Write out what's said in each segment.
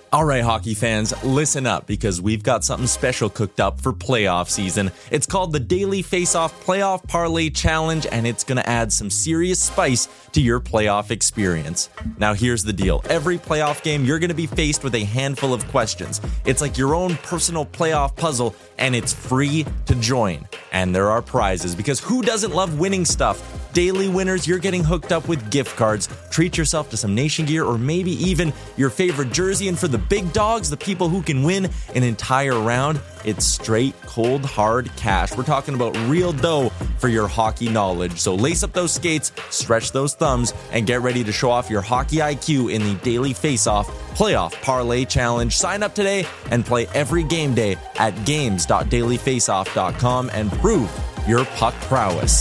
All right, hockey fans, listen up because we've got something special cooked up for playoff season. It's called the Daily Face-Off Playoff Parlay Challenge, and it's going to add some serious spice to your playoff experience. Now, here's the deal. Every playoff game, you're going to be faced with a handful of questions. It's like your own personal playoff puzzle, and it's free to join. And there are prizes, because who doesn't love winning stuff? Daily winners, you're getting hooked up with gift cards. Treat yourself to some Nation gear or maybe even your favorite jersey. And for the big dogs, the people who can win an entire round, it's straight, cold, hard cash. We're talking about real dough for your hockey knowledge. So lace up those skates, stretch those thumbs, and get ready to show off your hockey IQ in the Daily Face-Off Playoff Parlay Challenge. Sign up today and play every game day at games.dailyfaceoff.com and prove your puck prowess.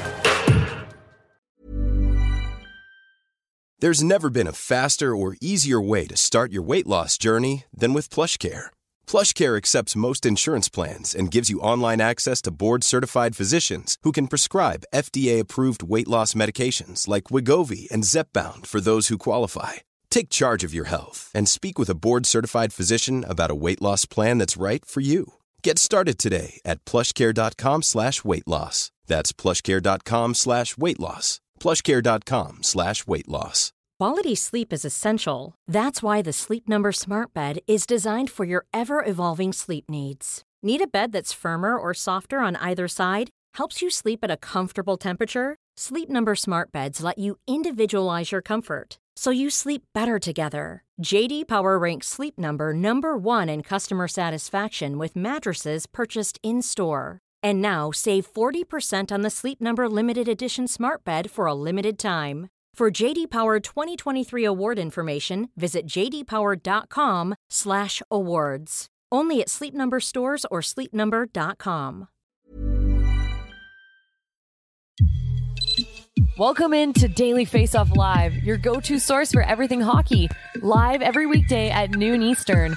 There's never been a faster or easier way to start your weight loss journey than with PlushCare. PlushCare accepts most insurance plans and gives you online access to board-certified physicians who can prescribe FDA-approved weight loss medications like Wegovy and Zepbound for those who qualify. Take charge of your health and speak with a board-certified physician about a weight loss plan that's right for you. Get started today at plushcare.com/weight-loss. That's plushcare.com/weight-loss. plushcare.com/weight-loss. Quality sleep is essential. That's why the Sleep Number Smart Bed is designed for your ever-evolving sleep needs. Need a bed that's firmer or softer on either side? Helps you sleep at a comfortable temperature? Sleep Number Smart Beds let you individualize your comfort, so you sleep better together. J.D. Power ranks Sleep Number number 1 in customer satisfaction with mattresses purchased in-store. And now, save 40% on the Sleep Number Limited Edition Smart Bed for a limited time. For J.D. Power 2023 award information, visit jdpower.com/awards. Only at Sleep Number stores or sleepnumber.com. Welcome into Daily Face-Off Live, your go-to source for everything hockey. Live every weekday at noon Eastern.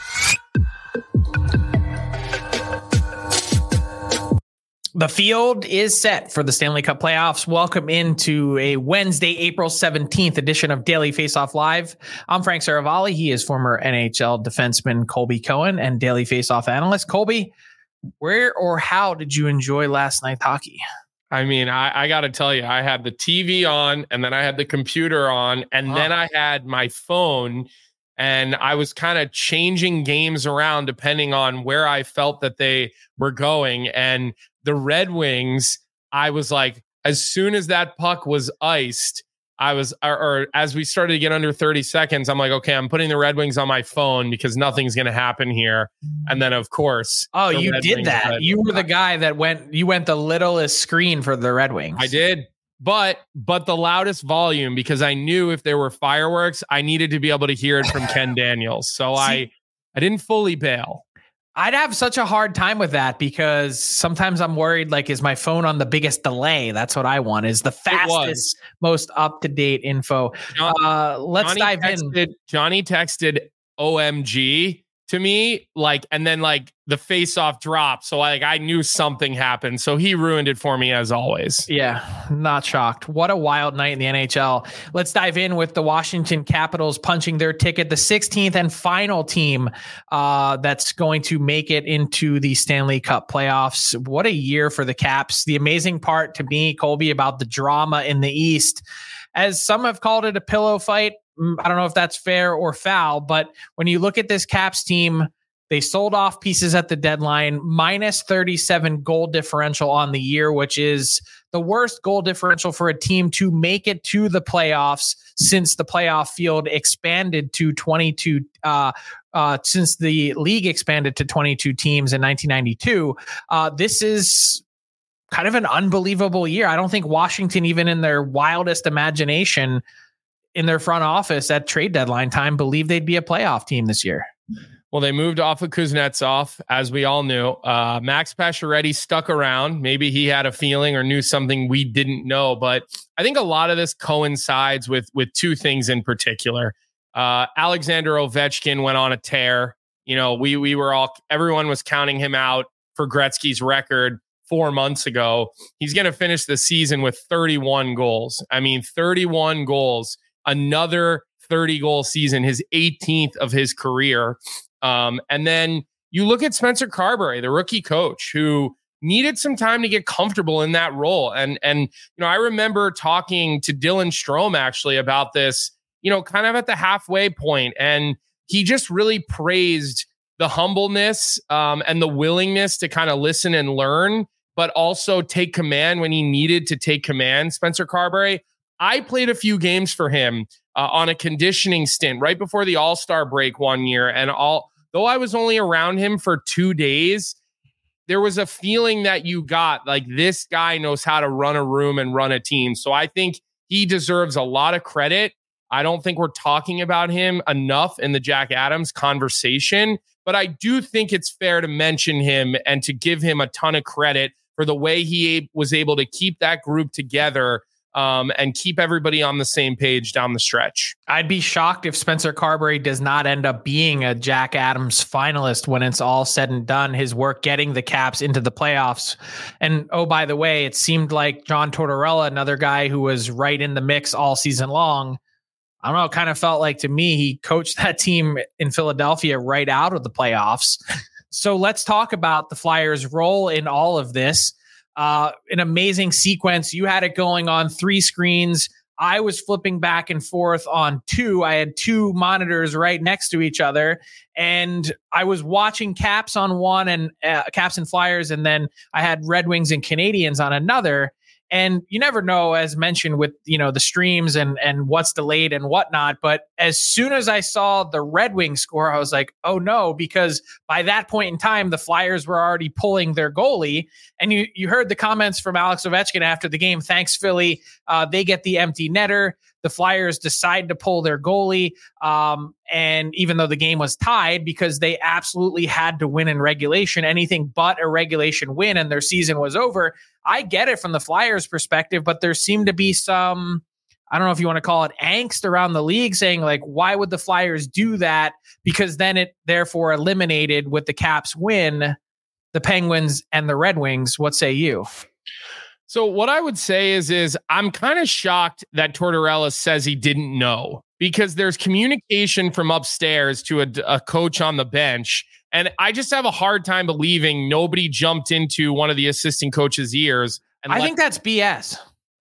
The field is set for the Stanley Cup playoffs. Welcome into a Wednesday, April 17th edition of Daily Faceoff Live. I'm Frank Saravalli. He is former NHL defenseman Colby Cohen and Daily Faceoff analyst. Colby, where or how did you enjoy last night's hockey? I mean, I got to tell you, I had the TV on and then I had the computer on and then I had my phone and I was kind of changing games around depending on where I felt that they were going. And the Red Wings, I was like, as soon as that puck was iced, I was, or as we started to get under 30 seconds, I'm like, okay, I'm putting the Red Wings on my phone because nothing's going to happen here. And then, of course, you did that. You were the guy that went the littlest screen for the Red Wings. I did. But the loudest volume, because I knew if there were fireworks, I needed to be able to hear it from Ken Daniels. So I didn't fully bail. I'd have such a hard time with that because sometimes I'm worried, like, is my phone on the biggest delay? That's what I want, is the fastest, most up-to-date info. Let's dive in. Johnny texted OMG to me, and then the face-off dropped. So I knew something happened. So he ruined it for me as always. Yeah, not shocked. What a wild night in the NHL. Let's dive in with the Washington Capitals punching their ticket, the 16th and final team that's going to make it into the Stanley Cup playoffs. What a year for the Caps. The amazing part to me, Colby, about the drama in the East, as some have called it a pillow fight. I don't know if that's fair or foul, but when you look at this Caps team, they sold off pieces at the deadline, minus 37 goal differential on the year, which is the worst goal differential for a team to make it to the playoffs since the playoff field expanded to 22, since the league expanded to 22 teams in 1992. This is kind of an unbelievable year. I don't think Washington, even in their wildest imagination, in their front office at trade deadline time, believed they'd be a playoff team this year. Well, they moved off of Kuznetsov, as we all knew. Max Pacioretty stuck around. Maybe he had a feeling or knew something we didn't know. But I think a lot of this coincides with two things in particular. Alexander Ovechkin went on a tear. You know, we were all, everyone was counting him out for Gretzky's record 4 months ago. He's going to finish the season with 31 goals. I mean, 31 goals. Another 30-goal season, his 18th of his career. And then you look at Spencer Carberry, the rookie coach, who needed some time to get comfortable in that role. And I remember talking to Dylan Strome actually about this, kind of at the halfway point, and he just really praised the humbleness and the willingness to kind of listen and learn, but also take command when he needed to take command. Spencer Carberry, I played a few games for him on a conditioning stint right before the All-Star break one year. And though I was only around him for 2 days, there was a feeling that you got like this guy knows how to run a room and run a team. So I think he deserves a lot of credit. I don't think we're talking about him enough in the Jack Adams conversation, but I do think it's fair to mention him and to give him a ton of credit for the way he was able to keep that group together and keep everybody on the same page down the stretch. I'd be shocked if Spencer Carberry does not end up being a Jack Adams finalist when it's all said and done, his work getting the Caps into the playoffs. And oh, by the way, it seemed like John Tortorella, another guy who was right in the mix all season long, I don't know, it kind of felt like to me, he coached that team in Philadelphia right out of the playoffs. So let's talk about the Flyers' role in all of this. An amazing sequence. You had it going on 3 screens. I was flipping back and forth on 2. I had 2 monitors right next to each other, and I was watching Caps on one and Caps and Flyers, and then I had Red Wings and Canadiens on another. And you never know, as mentioned, with the streams and what's delayed and whatnot. But as soon as I saw the Red Wings score, I was like, oh no, because by that point in time, the Flyers were already pulling their goalie. And you heard the comments from Alex Ovechkin after the game. Thanks, Philly. They get the empty netter. The Flyers decide to pull their goalie. And even though the game was tied, because they absolutely had to win in regulation, anything but a regulation win, and their season was over. I get it from the Flyers' perspective, but there seemed to be some, I don't know if you want to call it angst around the league, saying like, why would the Flyers do that? Because then it therefore eliminated, with the Caps win, the Penguins and the Red Wings. What say you? So what I would say is I'm kind of shocked that Tortorella says he didn't know, because there's communication from upstairs to a coach on the bench. And I just have a hard time believing nobody jumped into one of the assistant coach's ears. And I think that's BS.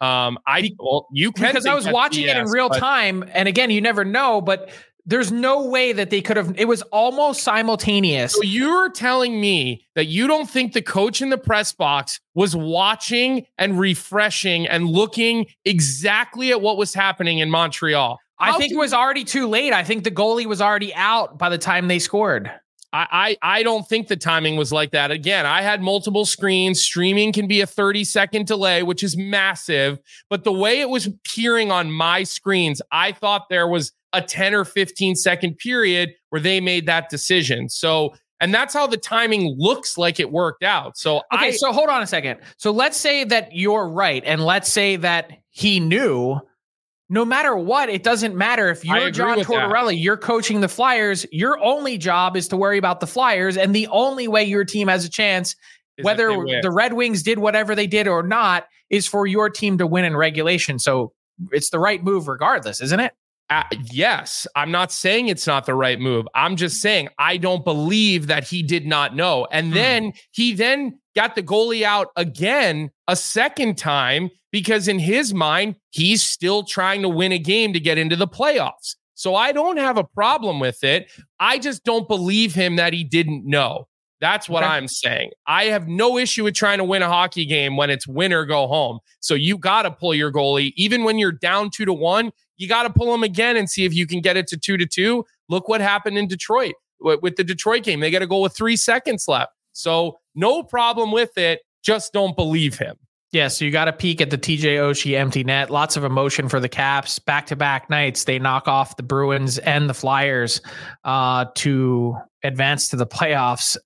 You can, because I was watching it in real time. And again, you never know, but there's no way that they could have, it was almost simultaneous. So you're telling me that you don't think the coach in the press box was watching and refreshing and looking exactly at what was happening in Montreal? I think it was already too late. I think the goalie was already out by the time they scored. I don't think the timing was like that. Again, I had multiple screens. Streaming can be a 30-second delay, which is massive. But the way it was appearing on my screens, I thought there was a 10 or 15-second period where they made that decision. So, and that's how the timing looks like it worked out. So, so hold on a second. So let's say that you're right. And let's say that he knew. No matter what, it doesn't matter. If you're John Tortorella, you're coaching the Flyers, your only job is to worry about the Flyers. And the only way your team has a chance, whether the Red Wings did whatever they did or not, is for your team to win in regulation. So it's the right move regardless, isn't it? Yes. I'm not saying it's not the right move. I'm just saying I don't believe that he did not know. And then he got the goalie out again a second time, because in his mind, he's still trying to win a game to get into the playoffs. So I don't have a problem with it. I just don't believe him that he didn't know. That's what I'm saying. I have no issue with trying to win a hockey game when it's win or go home. So you got to pull your goalie. Even when you're down 2-1, you got to pull him again and see if you can get it to 2-2. Look what happened in Detroit with the Detroit game. They got to go with 3 seconds left. So no problem with it. Just don't believe him. Yeah, so you got to peek at the TJ Oshie empty net. Lots of emotion for the Caps. Back-to-back nights, they knock off the Bruins and the Flyers to advance to the playoffs.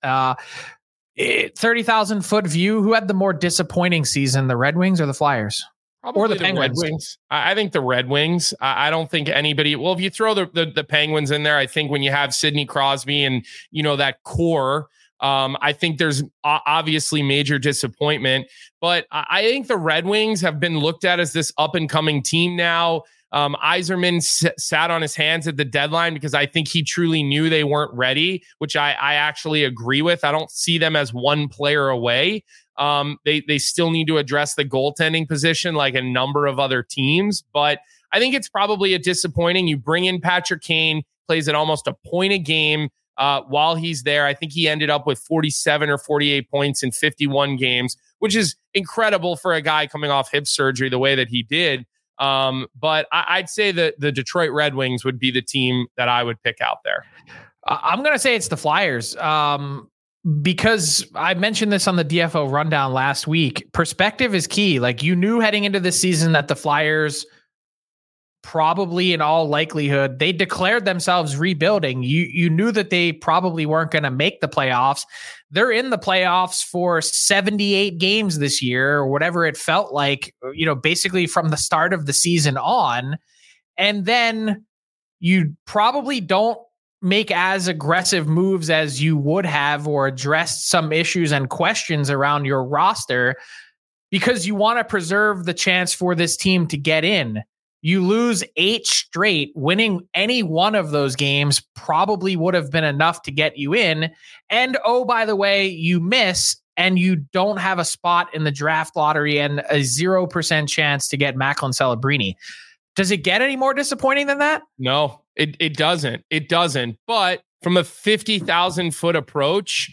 30,000-foot view. Who had the more disappointing season, the Red Wings or the Flyers? Probably or the Penguins? Red Wings. I think the Red Wings. I don't think anybody... Well, if you throw the Penguins in there, I think when you have Sidney Crosby and, that core... I think there's obviously major disappointment, but I think the Red Wings have been looked at as this up and coming team now. Yzerman sat on his hands at the deadline because I think he truly knew they weren't ready, which I actually agree with. I don't see them as one player away. They still need to address the goaltending position like a number of other teams, but I think it's probably a disappointing. You bring in Patrick Kane, plays at almost a point a game while he's there. I think he ended up with 47 or 48 points in 51 games, which is incredible for a guy coming off hip surgery the way that he did. But I'd say that the Detroit Red Wings would be the team that I would pick out there. I'm going to say it's the Flyers. Because I mentioned this on the DFO rundown last week. Perspective is key. Like, you knew heading into this season that the Flyers probably, in all likelihood, they declared themselves rebuilding. You knew that they probably weren't going to make the playoffs. They're in the playoffs for 78 games this year, or whatever it felt like, basically from the start of the season on. And then you probably don't make as aggressive moves as you would have, or address some issues and questions around your roster, because you want to preserve the chance for this team to get in. You lose 8 straight. Winning any one of those games probably would have been enough to get you in. And oh, by the way, you miss and you don't have a spot in the draft lottery and a 0% chance to get Macklin Celebrini. Does it get any more disappointing than that? No, it doesn't. It doesn't. But from a 50,000 foot approach,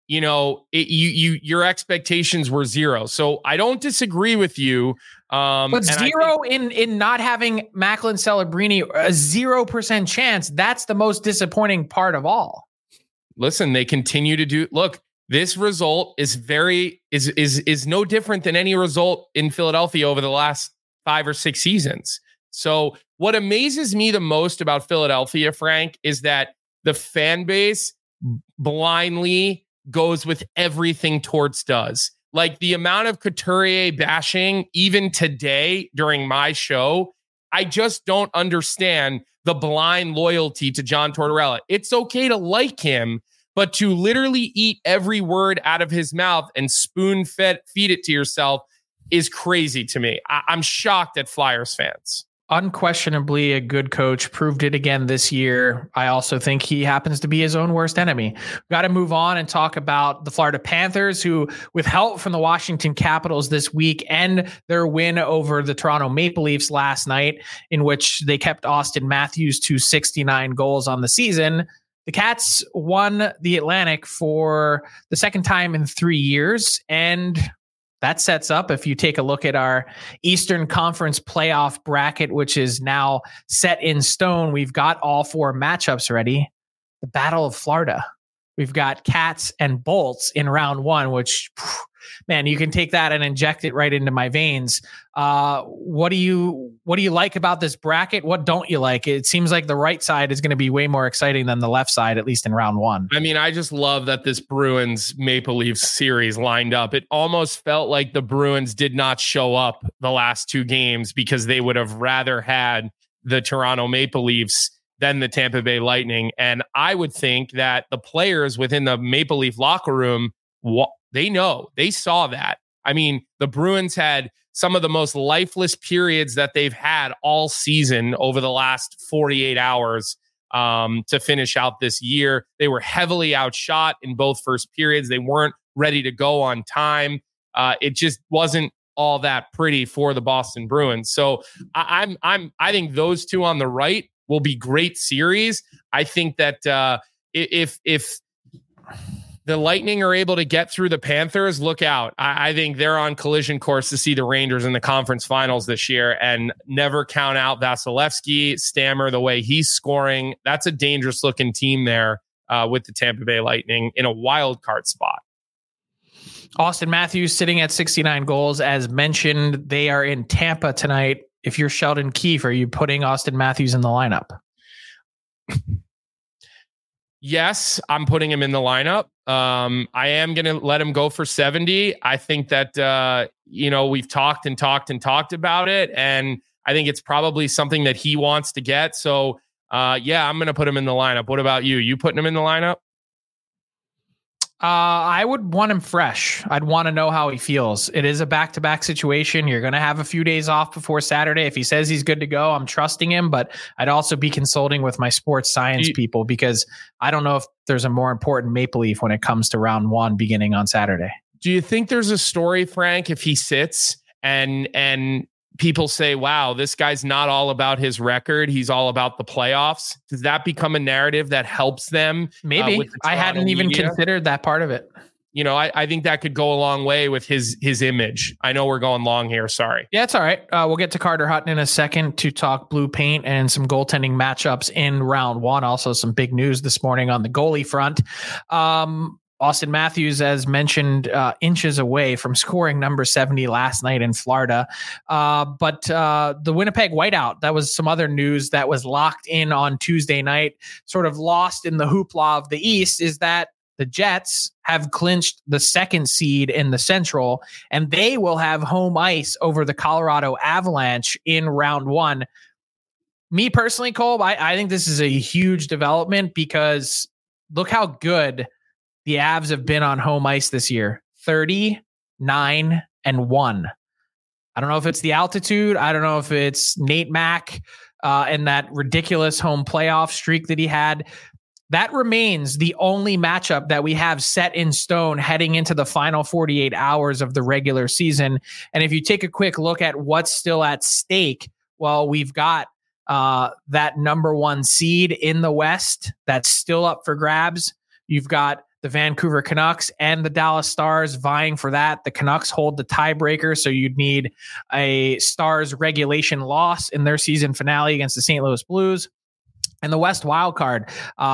your expectations were 0. So I don't disagree with you. But 0 in not having Macklin Celebrini, a 0% chance. That's the most disappointing part of all. Listen, they continue to do. Look, this result is no different than any result in Philadelphia over the last 5 or 6 seasons. So what amazes me the most about Philadelphia, Frank, is that the fan base blindly goes with everything Torts does. Like, the amount of Couturier bashing, even today during my show, I just don't understand the blind loyalty to John Tortorella. It's okay to like him, but to literally eat every word out of his mouth and feed it to yourself is crazy to me. I'm shocked at Flyers fans. Unquestionably a good coach, proved it again this year. I also think he happens to be his own worst enemy. We've got to move on and talk about the Florida Panthers, who, with help from the Washington Capitals this week and their win over the Toronto Maple Leafs last night, in which they kept Auston Matthews to 69 goals on the season, the Cats won the Atlantic for the second time in 3 years. And that sets up, if you take a look at our Eastern Conference playoff bracket, which is now set in stone, we've got all 4 matchups ready. The Battle of Florida. We've got Cats and Bolts in round 1, which, man, you can take that and inject it right into my veins. What do you like about this bracket? What don't you like? It seems like the right side is going to be way more exciting than the left side, at least in round 1. I mean, I just love that this Bruins Maple Leafs series lined up. It almost felt like the Bruins did not show up the last 2 games because they would have rather had the Toronto Maple Leafs than the Tampa Bay Lightning. And I would think that the players within the Maple Leaf locker room, they saw that. I mean, the Bruins had some of the most lifeless periods that they've had all season over the last 48 hours to finish out this year. They were heavily outshot in both first periods. They weren't ready to go on time. It just wasn't all that pretty for the Boston Bruins. So I think those two on the right will be great series. I think that if the Lightning are able to get through the Panthers, look out. I think they're on collision course to see the Rangers in the conference finals this year, and never count out Vasilevsky, Stammer, the way he's scoring. That's a dangerous looking team there with the Tampa Bay Lightning in a wild card spot. Auston Matthews sitting at 69 goals. As mentioned, they are in Tampa tonight. If you're Sheldon Keefe, are you putting Auston Matthews in the lineup? Yes, I'm putting him in the lineup. I am going to let him go for 70. I think that, we've talked about it, and I think it's probably something that he wants to get. So, I'm going to put him in the lineup. What about you? You putting him in the lineup? I would want him fresh. I'd want to know how he feels. It is a back-to-back situation. You're going to have a few days off before Saturday. If he says he's good to go, I'm trusting him, but I'd also be consulting with my sports science people because I don't know if there's a more important Maple Leaf when it comes to round one beginning on Saturday. Do you think there's a story, Frank, if he sits and people say, wow, this guy's not all about his record, he's all about the playoffs? Does that become a narrative that helps them? Maybe. I hadn't even considered that part of it. You know, I think that could go a long way with his image. I know we're going long here. Sorry. Yeah, it's all right. We'll get to Carter Hutton in a second to talk blue paint and some goaltending matchups in round one. Also some big news this morning on the goalie front. Austin Matthews, as mentioned, inches away from scoring number 70 last night in Florida. But the Winnipeg whiteout, that was some other news that was locked in on Tuesday night, sort of lost in the hoopla of the East, is that the Jets have clinched the second seed in the Central, and they will have home ice over the Colorado Avalanche in round one. Me personally, Cole, I think this is a huge development because look how good the Avs have been on home ice this year, 39-1. I don't know if it's the altitude. I don't know if it's Nate Mack and that ridiculous home playoff streak that he had. That remains the only matchup that we have set in stone heading into the final 48 hours of the regular season. And if you take a quick look at what's still at stake, well, we've got that number one seed in the West that's still up for grabs. You've got the Vancouver Canucks and the Dallas Stars vying for that. The Canucks hold the tiebreaker, so you'd need a Stars regulation loss in their season finale against the St. Louis Blues. And the West wildcard,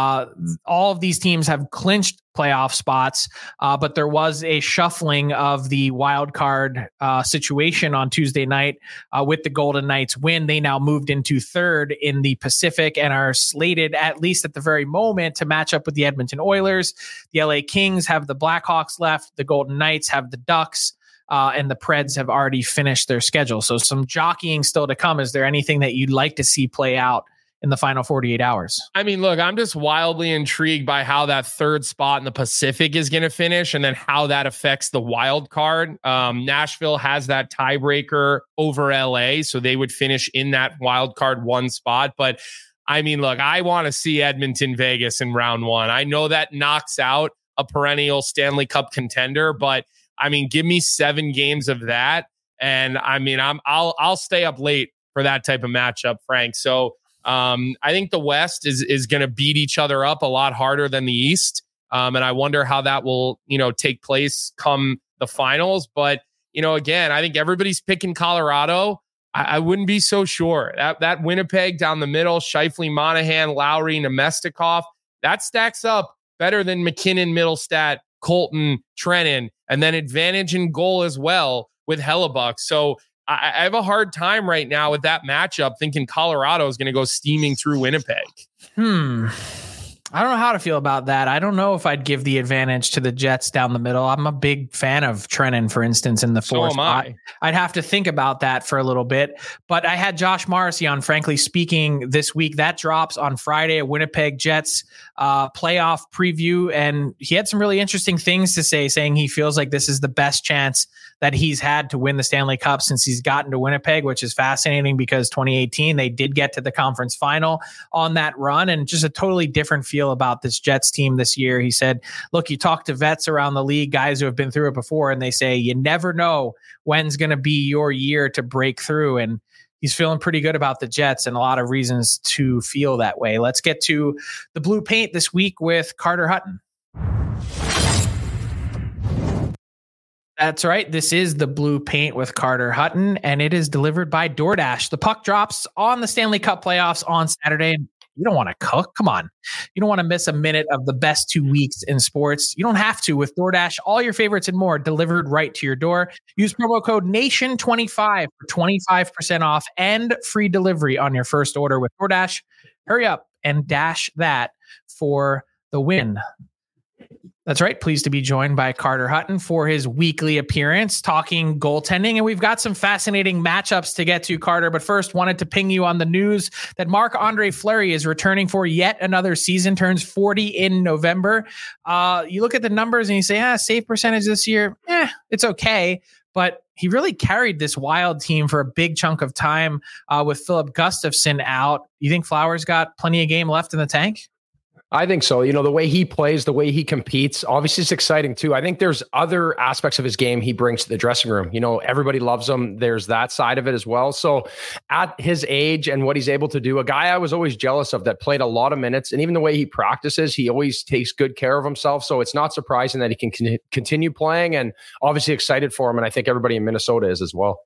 all of these teams have clinched playoff spots, but there was a shuffling of the wildcard situation on Tuesday night with the Golden Knights win. They now moved into third in the Pacific and are slated, at least at the very moment, to match up with the Edmonton Oilers. The LA Kings have the Blackhawks left. The Golden Knights have the Ducks. And the Preds have already finished their schedule. So some jockeying still to come. Is there anything that you'd like to see play out in the final 48 hours? I mean, look, I'm just wildly intrigued by how that third spot in the Pacific is going to finish and then how that affects the wild card. Nashville has that tiebreaker over LA, so they would finish in that wild card one spot. But I mean, look, I want to see Edmonton Vegas in round one. I know that knocks out a perennial Stanley Cup contender, but I mean, give me 7 games of that. And I mean, I'll stay up late for that type of matchup, Frank. So I think the West is going to beat each other up a lot harder than the East. And I wonder how that will, take place come the finals. But, again, I think everybody's picking Colorado. I wouldn't be so sure. That Winnipeg down the middle, Scheifele, Monahan, Lowry, Nemestikov, that stacks up better than McKinnon, Middlestat, Colton, Trennan, and then advantage in goal as well with Hellebuck. So I have a hard time right now with that matchup thinking Colorado is going to go steaming through Winnipeg. I don't know how to feel about that. I don't know if I'd give the advantage to the Jets down the middle. I'm a big fan of Trennan, for instance, in the fourth spot. I'd have to think about that for a little bit. But I had Josh Morrissey on Frankly Speaking this week. That drops on Friday, a Winnipeg Jets playoff preview. And he had some really interesting things to say, saying he feels like this is the best chance that he's had to win the Stanley Cup since he's gotten to Winnipeg, which is fascinating because 2018, they did get to the conference final on that run, and just a totally different feel about this Jets team this year. He said, look, you talk to vets around the league, guys who have been through it before, and they say, you never know when's going to be your year to break through. And he's feeling pretty good about the Jets and a lot of reasons to feel that way. Let's get to the blue paint this week with Carter Hutton. That's right. This is the blue paint with Carter Hutton, and it is delivered by DoorDash. The puck drops on the Stanley Cup playoffs on Saturday. You don't want to cook. Come on. You don't want to miss a minute of the best 2 weeks in sports. You don't have to with DoorDash. All your favorites and more delivered right to your door. Use promo code NATION25 for 25% off and free delivery on your first order with DoorDash. Hurry up and dash that for the win. That's right. Pleased to be joined by Carter Hutton for his weekly appearance talking goaltending. And we've got some fascinating matchups to get to, Carter. But first, wanted to ping you on the news that Marc-Andre Fleury is returning for yet another season, turns 40 in November. You look at the numbers and you say, save percentage this year, it's okay. But he really carried this Wild team for a big chunk of time with Philip Gustafsson out. You think Flowers got plenty of game left in the tank? I think so. The way he plays, the way he competes, obviously it's exciting too. I think there's other aspects of his game he brings to the dressing room. Everybody loves him. There's that side of it as well. So at his age and what he's able to do, a guy I was always jealous of that played a lot of minutes, and even the way he practices, he always takes good care of himself. So it's not surprising that he can continue playing, and obviously excited for him. And I think everybody in Minnesota is as well.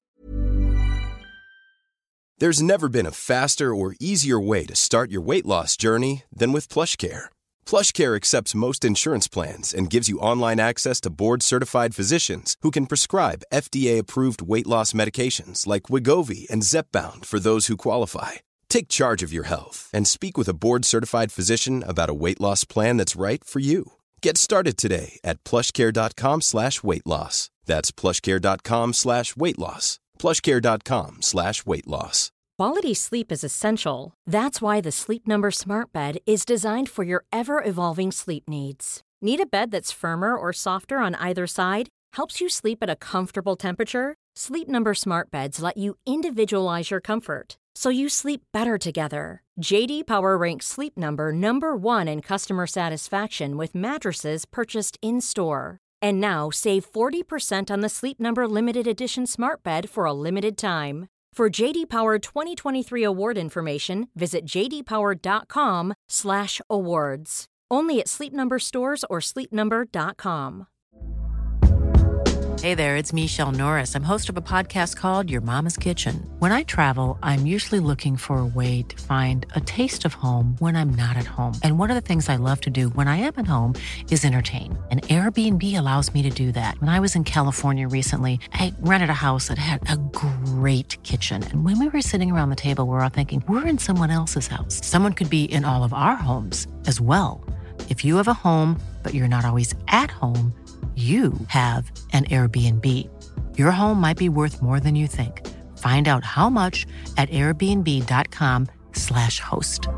There's never been a faster or easier way to start your weight loss journey than with PlushCare. PlushCare accepts most insurance plans and gives you online access to board-certified physicians who can prescribe FDA-approved weight loss medications like Wegovy and Zepbound for those who qualify. Take charge of your health and speak with a board-certified physician about a weight loss plan that's right for you. Get started today at plushcare.com/weight-loss. That's plushcare.com/weight-loss. plushcare.com/weight-loss. Quality sleep is essential. That's why the Sleep Number Smart Bed is designed for your ever-evolving sleep needs. Need a bed that's firmer or softer on either side? Helps you sleep at a comfortable temperature? Sleep Number Smart Beds let you individualize your comfort, so you sleep better together. J.D. Power ranks Sleep Number number 1 in customer satisfaction with mattresses purchased in-store. And now, save 40% on the Sleep Number Limited Edition Smart Bed for a limited time. For J.D. Power 2023 award information, visit jdpower.com/awards. Only at Sleep Number stores or sleepnumber.com. Hey there, it's Michelle Norris. I'm host of a podcast called Your Mama's Kitchen. When I travel, I'm usually looking for a way to find a taste of home when I'm not at home. And one of the things I love to do when I am at home is entertain. And Airbnb allows me to do that. When I was in California recently, I rented a house that had a great kitchen. And when we were sitting around the table, we were all thinking, we're in someone else's house. Someone could be in all of our homes as well. If you have a home, but you're not always at home, you have an Airbnb. Your home might be worth more than you think. Find out how much at airbnb.com/host.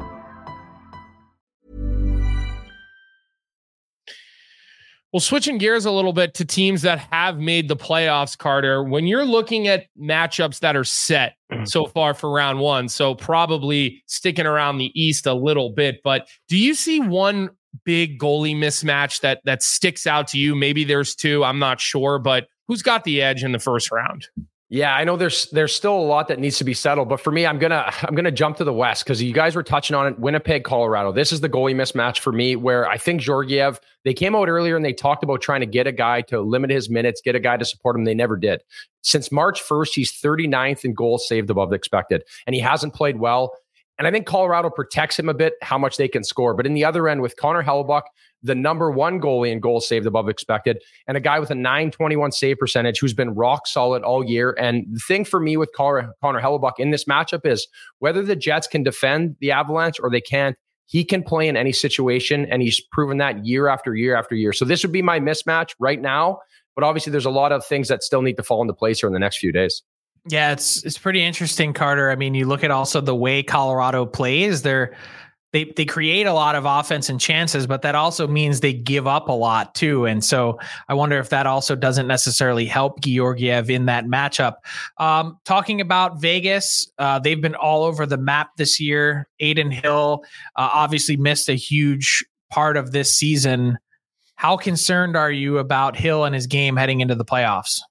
Well, switching gears a little bit to teams that have made the playoffs, Carter, when you're looking at matchups that are set so far for round one, so probably sticking around the East a little bit, but do you see one big goalie mismatch that sticks out to you? Maybe there's two, I'm not sure, but who's got the edge in the first round? Yeah, I know there's still a lot that needs to be settled, but for me, I'm gonna jump to the West because you guys were touching on it. Winnipeg, Colorado. This is the goalie mismatch for me, where I think Georgiev. They came out earlier and they talked about trying to get a guy to limit his minutes, get a guy to support him. They never did. Since March 1st, he's 39th in goals saved above expected, and he hasn't played well. And I think Colorado protects him a bit, how much they can score. But in the other end, with Connor Hellebuyck, the number one goalie in goals saved above expected, and a guy with a .921 save percentage who's been rock solid all year. And the thing for me with Connor Hellebuyck in this matchup is whether the Jets can defend the Avalanche or they can't, he can play in any situation, and he's proven that year after year after year. So this would be my mismatch right now. But obviously, there's a lot of things that still need to fall into place here in the next few days. Yeah, it's pretty interesting, Carter. I mean, you look at also the way Colorado plays, they create a lot of offense and chances, but that also means they give up a lot too. And so I wonder if that also doesn't necessarily help Georgiev in that matchup. Talking about Vegas, they've been all over the map this year. Adin Hill obviously missed a huge part of this season. How concerned are you about Hill and his game heading into the playoffs?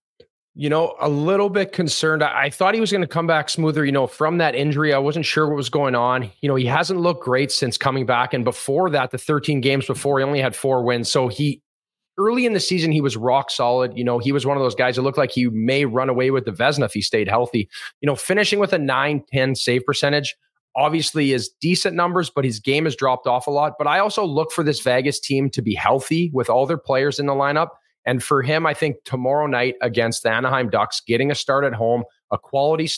A little bit concerned. I thought he was going to come back smoother, from that injury. I wasn't sure what was going on. He hasn't looked great since coming back. And before that, the 13 games before, he only had 4 wins. So early in the season, he was rock solid. He was one of those guys that looked like he may run away with the Vezina if he stayed healthy. Finishing with a .910 save percentage, obviously is decent numbers, but his game has dropped off a lot. But I also look for this Vegas team to be healthy with all their players in the lineup. And for him, I think tomorrow night against the Anaheim Ducks, getting a start at home, a quality start,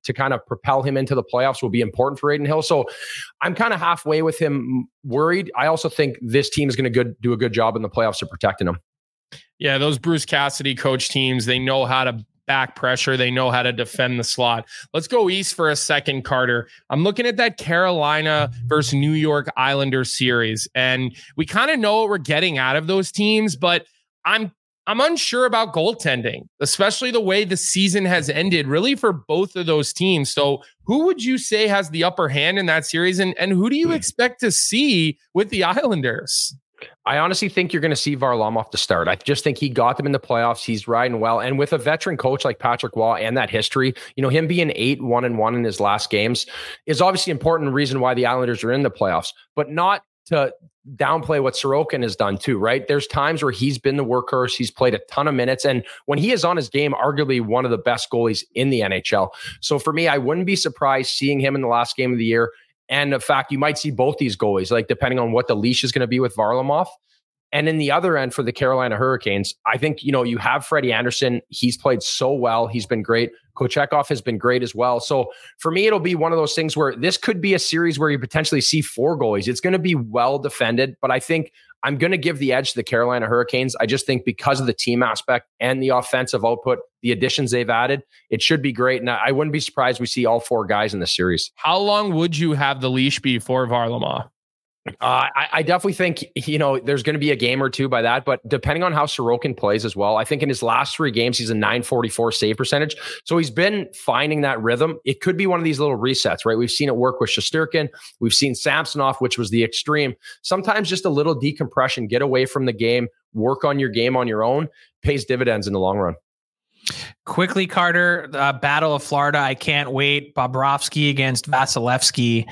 to kind of propel him into the playoffs will be important for Adin Hill. So I'm kind of halfway with him, worried. I also think this team is going to do a good job in the playoffs of protecting him. Yeah, those Bruce Cassidy coach teams, they know how to back pressure. They know how to defend the slot. Let's go east for a second, Carter. I'm looking at that Carolina versus New York Islanders series, and we kind of know what we're getting out of those teams, but I'm unsure about goaltending, especially the way the season has ended, really, for both of those teams. So who would you say has the upper hand in that series, and who do you expect to see with the Islanders? I honestly think you're going to see Varlamov to start. I just think he got them in the playoffs. He's riding well. And with a veteran coach like Patrick Waugh and that history, him being 8-1-1 in his last games is obviously important reason why the Islanders are in the playoffs, but not to downplay what Sorokin has done too, right? There's times where he's been the workhorse. He's played a ton of minutes. And when he is on his game, arguably one of the best goalies in the NHL. So for me, I wouldn't be surprised seeing him in the last game of the year. And in fact, you might see both these goalies, like depending on what the leash is going to be with Varlamov. And in the other end for the Carolina Hurricanes, I think, you have Freddie Anderson. He's played so well. He's been great. Kochetkov has been great as well. So for me, it'll be one of those things where this could be a series where you potentially see 4 goalies. It's going to be well defended, but I think I'm going to give the edge to the Carolina Hurricanes. I just think because of the team aspect and the offensive output, the additions they've added, it should be great. And I wouldn't be surprised we see all 4 guys in the series. How long would you have the leash be for Varlamov? I definitely think, there's going to be a game or two by that, but depending on how Sorokin plays as well, I think in his last 3 games, he's a .944 save percentage. So he's been finding that rhythm. It could be one of these little resets, right? We've seen it work with Shesterkin. We've seen Samsonov, which was the extreme. Sometimes just a little decompression, get away from the game, work on your game on your own, pays dividends in the long run. Quickly, Carter, Battle of Florida. I can't wait. Bobrovsky against Vasilevsky.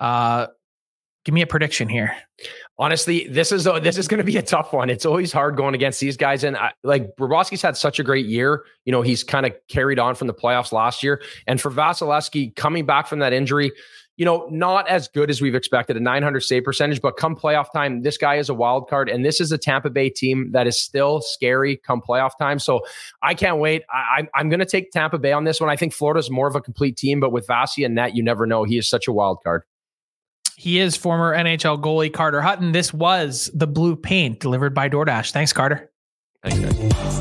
Give me a prediction here. Honestly, this is going to be a tough one. It's always hard going against these guys. And Bobrovsky's had such a great year. He's kind of carried on from the playoffs last year. And for Vasilevsky coming back from that injury, not as good as we've expected, a .900 save percentage, but come playoff time, this guy is a wild card. And this is a Tampa Bay team that is still scary come playoff time. So I can't wait. I'm going to take Tampa Bay on this one. I think Florida's more of a complete team, but with Vasi and net, you never know. He is such a wild card. He is former NHL goalie Carter Hutton. This was the Blue Paint delivered by DoorDash. Thanks, Carter. Thanks, guys.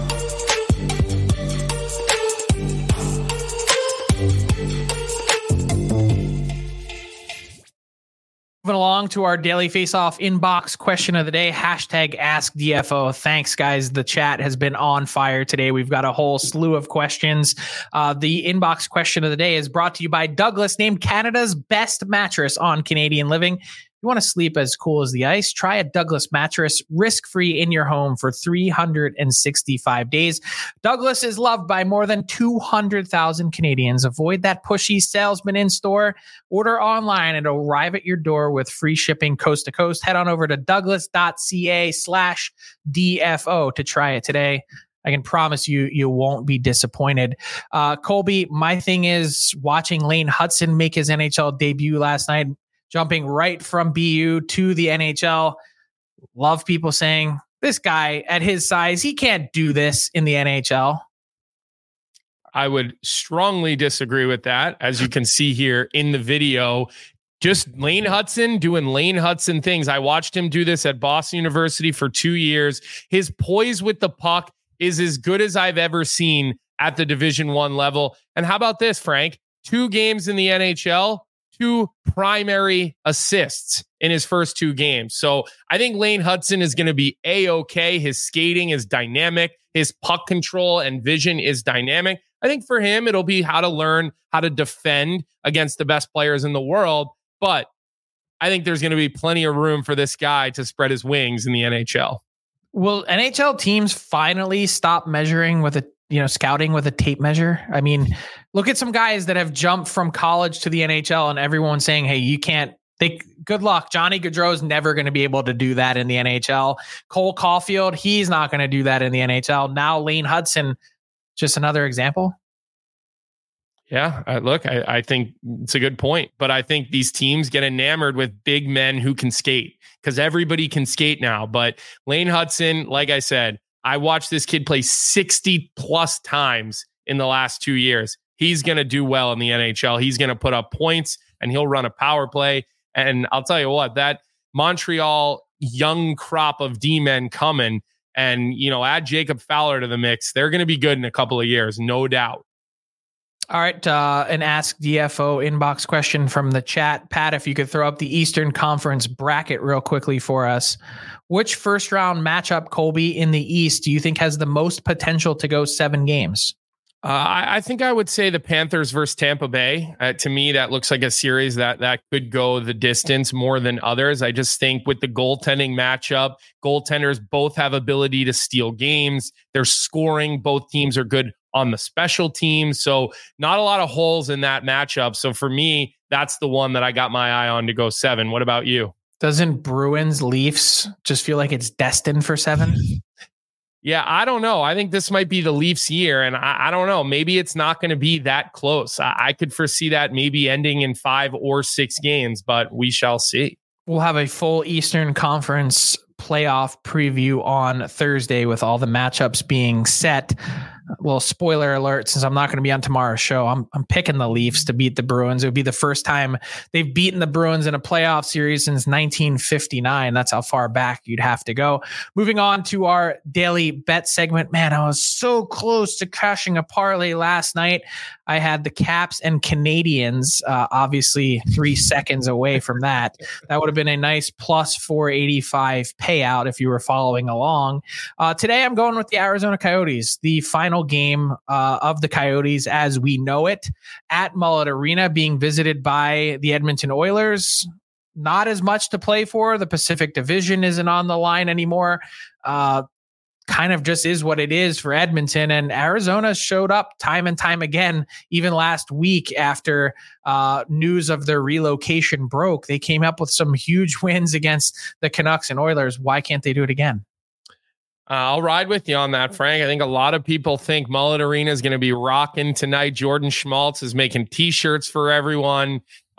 Moving along to our daily face-off inbox question of the day, #AskDFO. Thanks, guys. The chat has been on fire today. We've got a whole slew of questions. The inbox question of the day is brought to you by Douglas, named Canada's best mattress on Canadian Living. You want to sleep as cool as the ice? Try a Douglas mattress risk-free in your home for 365 days. Douglas is loved by more than 200,000 Canadians. Avoid that pushy salesman in store. Order online and it'll arrive at your door with free shipping coast to coast. Head on over to douglas.ca/DFO to try it today. I can promise you won't be disappointed. Colby, my thing is watching Lane Hudson make his NHL debut last night, jumping right from BU to the NHL. Love people saying, this guy at his size, he can't do this in the NHL. I would strongly disagree with that. As you can see here in the video, just Lane Hudson doing Lane Hudson things. I watched him do this at Boston University for 2 years. His poise with the puck is as good as I've ever seen at the Division I level. And how about this, Frank? 2 games in the NHL, 2 primary assists in his first 2 games. So I think Lane Hudson is going to be A-okay. His skating is dynamic. His puck control and vision is dynamic. I think for him, it'll be how to learn how to defend against the best players in the world. But I think there's going to be plenty of room for this guy to spread his wings in the NHL. Will NHL teams finally stop measuring with scouting with a tape measure? I mean, look at some guys that have jumped from college to the NHL and everyone's saying, hey, you can't. Good luck. Johnny Gaudreau's never going to be able to do that in the NHL. Cole Caulfield, he's not going to do that in the NHL. Now Lane Hudson, just another example. Yeah, look, I think it's a good point, but I think these teams get enamored with big men who can skate because everybody can skate now. But Lane Hudson, like I said, I watched this kid play 60 plus times in the last 2 years. he's going to do well in the NHL. He's going to put up points and he'll run a power play. And I'll tell you what, that Montreal young crop of D-men coming and, add Jacob Fowler to the mix, they're going to be good in a couple of years, no doubt. All right, an Ask DFO inbox question from the chat. Pat, if you could throw up the Eastern Conference bracket real quickly for us. Which first-round matchup, Colby, in the East do you think has the most potential to go 7 games? I think I would say the Panthers versus Tampa Bay. To me, that looks like a series that could go the distance more than others. I just think with the goaltending matchup, goaltenders both have ability to steal games. They're scoring. Both teams are good on the special teams. So not a lot of holes in that matchup. So for me, that's the one that I got my eye on to go 7. What about you? Doesn't Bruins Leafs just feel like it's destined for 7? Yeah, I don't know. I think this might be the Leafs year, and I don't know. Maybe it's not going to be that close. I could foresee that maybe ending in 5 or 6 games, but we shall see. We'll have a full Eastern Conference playoff preview on Thursday with all the matchups being set. Well, spoiler alert, since I'm not going to be on tomorrow's show, I'm picking the Leafs to beat the Bruins. It would be the first time they've beaten the Bruins in a playoff series since 1959. That's how far back you'd have to go. Moving on to our daily bet segment. Man, I was so close to cashing a parlay last night. I had the Caps and Canadians, obviously 3 seconds away from that. That would have been a nice plus 485 payout if you were following along. Today, I'm going with the Arizona Coyotes, the final game of the Coyotes as we know it at Mullet Arena, being visited by the Edmonton Oilers. Not as much to play for. The Pacific Division isn't on the line anymore. Kind of just is what it is for Edmonton, and Arizona showed up time and time again. Even last week after news of their relocation broke, they came up with some huge wins against the Canucks and Oilers. Why can't they do it again? I'll ride with you on that, Frank. I think a lot of people think Mullet Arena is going to be rocking tonight. Jordan Schmaltz is making T-shirts for everyone.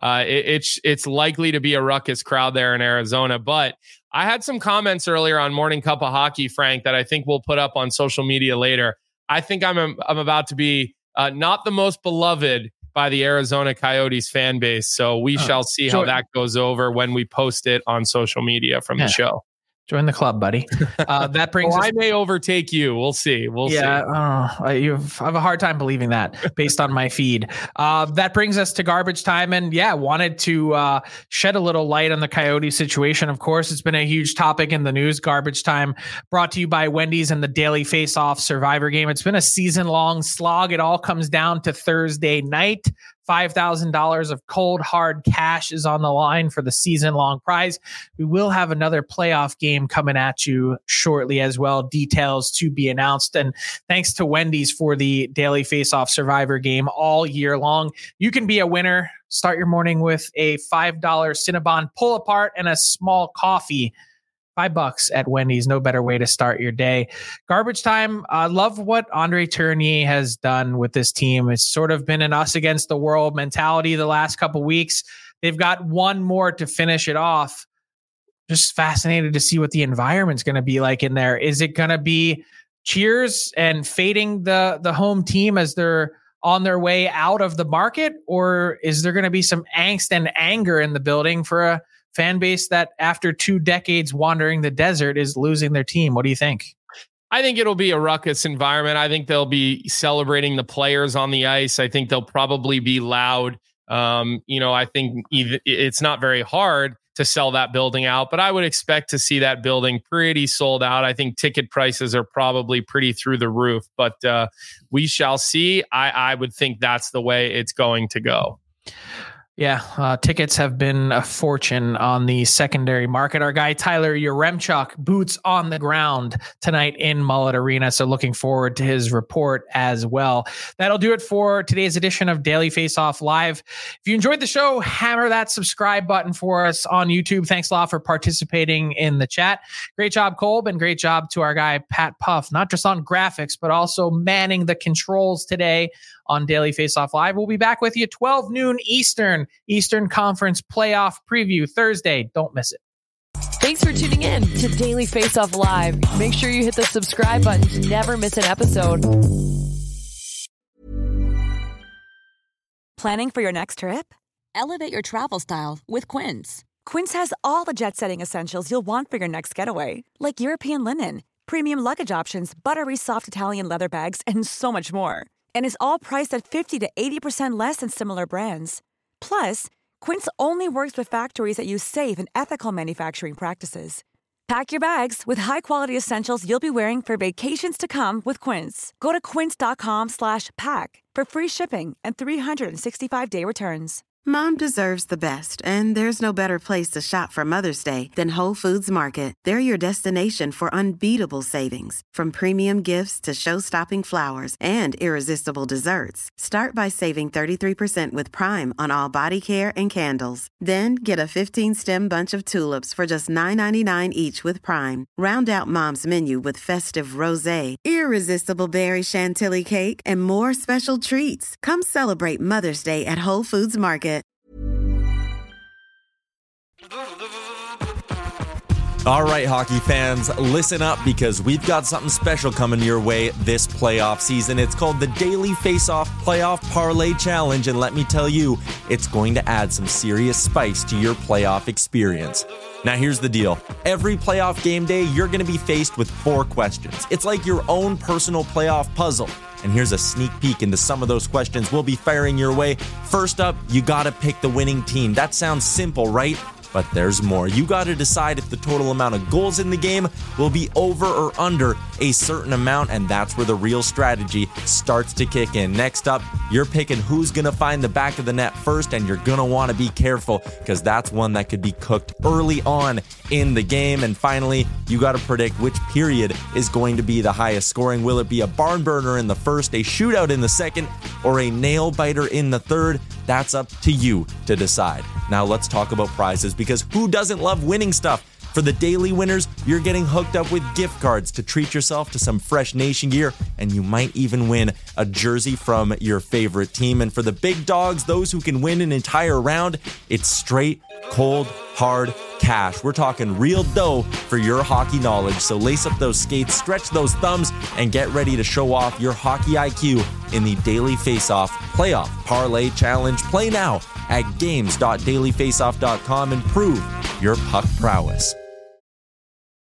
It's likely to be a ruckus crowd there in Arizona. But I had some comments earlier on Morning Cup of Hockey, Frank, that I think we'll put up on social media later. I think I'm about to be not the most beloved by the Arizona Coyotes fan base. So we shall see how that goes over when we post it on social media from the show. Join the club, buddy. That brings us. I may overtake you. We'll see. We'll see. I have a hard time believing that based on my feed. That brings us to garbage time. And wanted to shed a little light on the Coyote situation. Of course, it's been a huge topic in the news. Garbage time brought to you by Wendy's and the Daily Face-Off Survivor Game. It's been a season-long slog. It all comes down to Thursday night. $5,000 of cold hard cash is on the line for the season-long prize. We will have another playoff game coming at you shortly as well. Details to be announced. And thanks to Wendy's for the Daily Face-Off Survivor Game all year long. You can be a winner. Start your morning with a $5 Cinnabon pull-apart and a small coffee. $5 at Wendy's. No better way to start your day. Garbage time. I love what Andre Tourigny has done with this team. It's sort of been an us against the world mentality the last couple weeks. They've got one more to finish it off. Just fascinated to see what the environment's going to be like in there. Is it going to be cheers and fading the home team as they're on their way out of the market? Or is there going to be some angst and anger in the building for a fan base that after 2 decades wandering the desert is losing their team? What do you think? I think it'll be a ruckus environment. I think they'll be celebrating the players on the ice. I think they'll probably be loud. I think it's not very hard to sell that building out, but I would expect to see that building pretty sold out. I think ticket prices are probably pretty through the roof, but we shall see. I would think that's the way it's going to go. Yeah, tickets have been a fortune on the secondary market. Our guy Tyler Yaremchuk, boots on the ground tonight in Mullet Arena. So looking forward to his report as well. That'll do it for today's edition of Daily Face-Off Live. If you enjoyed the show, hammer that subscribe button for us on YouTube. Thanks a lot for participating in the chat. Great job, Kolb, and great job to our guy Pat Puff, not just on graphics, but also manning the controls today on Daily Face-Off Live. We'll be back with you 12 noon Eastern Conference Playoff Preview Thursday. Don't miss it. Thanks for tuning in to Daily Face-Off Live. Make sure you hit the subscribe button to never miss an episode. Planning for your next trip? Elevate your travel style with Quince. Quince has all the jet-setting essentials you'll want for your next getaway, like European linen, premium luggage options, buttery soft Italian leather bags, and so much more. And is all priced at 50 to 80% less than similar brands. Plus, Quince only works with factories that use safe and ethical manufacturing practices. Pack your bags with high-quality essentials you'll be wearing for vacations to come with Quince. Go to quince.com/pack for free shipping and 365-day returns. Mom deserves the best, and there's no better place to shop for Mother's Day than Whole Foods Market. They're your destination for unbeatable savings, from premium gifts to show-stopping flowers and irresistible desserts. Start by saving 33% with Prime on all body care and candles. Then get a 15-stem bunch of tulips for just $9.99 each with Prime. Round out Mom's menu with festive rosé, irresistible berry chantilly cake, and more special treats. Come celebrate Mother's Day at Whole Foods Market. All right, hockey fans, listen up because we've got something special coming your way this playoff season. It's called the Daily Faceoff Playoff Parlay Challenge, and let me tell you, it's going to add some serious spice to your playoff experience. Now, here's the deal. Every playoff game day, you're going to be faced with 4 questions. It's like your own personal playoff puzzle. And here's a sneak peek into some of those questions we'll be firing your way. First up, you got to pick the winning team. That sounds simple, right? But there's more. You got to decide if the total amount of goals in the game will be over or under a certain amount, and that's where the real strategy starts to kick in. Next up, you're picking who's going to find the back of the net first, and you're going to want to be careful because that's one that could be cooked early on in the game. And finally, you got to predict which period is going to be the highest scoring. Will it be a barn burner in the first, a shootout in the second, or a nail biter in the third? That's up to you to decide. Now let's talk about prizes, because who doesn't love winning stuff? For the daily winners, you're getting hooked up with gift cards to treat yourself to some fresh Nation gear, and you might even win a jersey from your favorite team. And for the big dogs, those who can win an entire round, it's straight, cold, hard cash. We're talking real dough for your hockey knowledge. So lace up those skates, stretch those thumbs, and get ready to show off your hockey IQ in the Daily Faceoff Playoff Parlay Challenge. Play now at games.dailyfaceoff.com and prove your puck prowess.